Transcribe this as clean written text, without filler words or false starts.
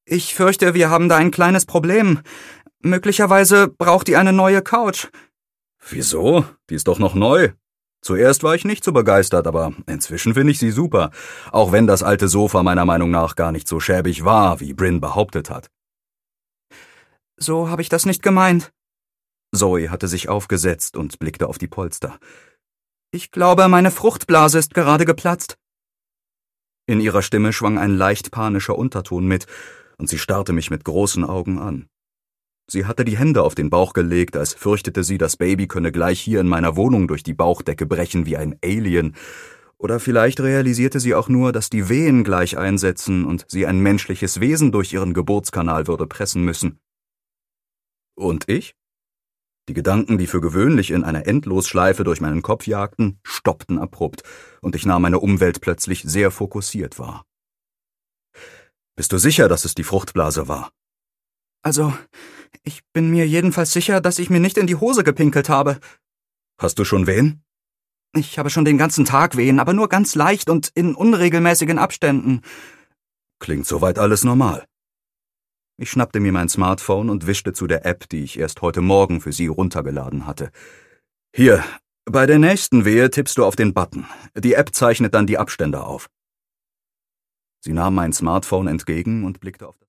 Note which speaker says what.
Speaker 1: Ich fürchte, wir haben da ein kleines Problem. Möglicherweise braucht ihr eine neue Couch.
Speaker 2: Wieso? Die ist doch noch neu. Zuerst war ich nicht so begeistert, aber inzwischen finde ich sie super, auch wenn das alte Sofa meiner Meinung nach gar nicht so schäbig war, wie Bryn behauptet hat.
Speaker 1: So habe ich das nicht gemeint.
Speaker 2: Zoe hatte sich aufgesetzt und blickte auf die Polster.
Speaker 1: Ich glaube, meine Fruchtblase ist gerade geplatzt.
Speaker 2: In ihrer Stimme schwang ein leicht panischer Unterton mit, und sie starrte mich mit großen Augen an. Sie hatte die Hände auf den Bauch gelegt, als fürchtete sie, das Baby könne gleich hier in meiner Wohnung durch die Bauchdecke brechen wie ein Alien. Oder vielleicht realisierte sie auch nur, dass die Wehen gleich einsetzen und sie ein menschliches Wesen durch ihren Geburtskanal würde pressen müssen. Und ich? Die Gedanken, die für gewöhnlich in einer Endlosschleife durch meinen Kopf jagten, stoppten abrupt, und ich nahm meine Umwelt plötzlich sehr fokussiert wahr. Bist du sicher, dass es die Fruchtblase war?
Speaker 1: Also, ich bin mir jedenfalls sicher, dass ich mir nicht in die Hose gepinkelt habe.
Speaker 2: Hast du schon Wehen?
Speaker 1: Ich habe schon den ganzen Tag Wehen, aber nur ganz leicht und in unregelmäßigen Abständen.
Speaker 2: Klingt soweit alles normal. Ich schnappte mir mein Smartphone und wischte zu der App, die ich erst heute Morgen für sie runtergeladen hatte. Hier, bei der nächsten Wehe tippst du auf den Button. Die App zeichnet dann die Abstände auf. Sie nahm mein Smartphone entgegen und blickte auf das